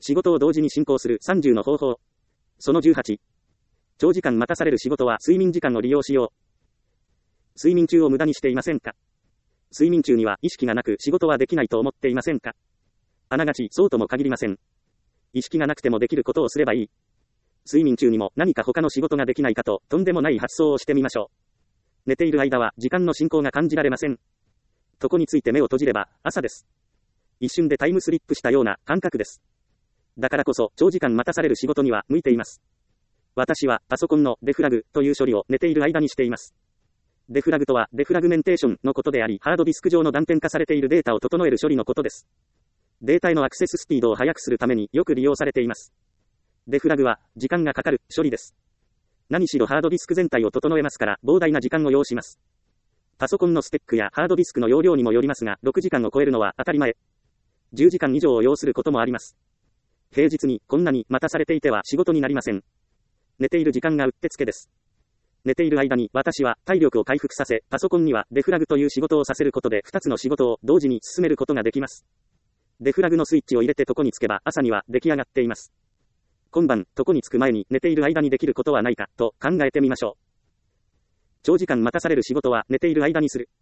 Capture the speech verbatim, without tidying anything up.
仕事を同時に進行するさんじゅうの方法。そのじゅうはち。長時間待たされる仕事は睡眠時間を利用しよう。睡眠中を無駄にしていませんか？睡眠中には意識がなく仕事はできないと思っていませんか？あながちそうとも限りません。意識がなくてもできることをすればいい。睡眠中にも何か他の仕事ができないかととんでもない発想をしてみましょう。寝ている間は時間の進行が感じられません。床について目を閉じれば朝です。一瞬でタイムスリップしたような感覚です。だからこそ長時間待たされる仕事には向いています。私はパソコンのデフラグという処理を寝ている間にしています。デフラグとはデフラグメンテーションのことであり、ハードディスク上の断片化されているデータを整える処理のことです。データへのアクセススピードを速くするためによく利用されています。デフラグは時間がかかる処理です。何しろハードディスク全体を整えますから膨大な時間を要します。パソコンのスペックやハードディスクの容量にもよりますが、ろくじかんを超えるのは当たり前。じゅうじかん以上を要することもあります。平日にこんなに待たされていては仕事になりません。寝ている時間がうってつけです。寝ている間に私は体力を回復させ、パソコンにはデフラグという仕事をさせることでふたつの仕事を同時に進めることができます。デフラグのスイッチを入れて床につけば朝には出来上がっています。今晩、床につく前に寝ている間にできることはないかと考えてみましょう。長時間待たされる仕事は寝ている間にする。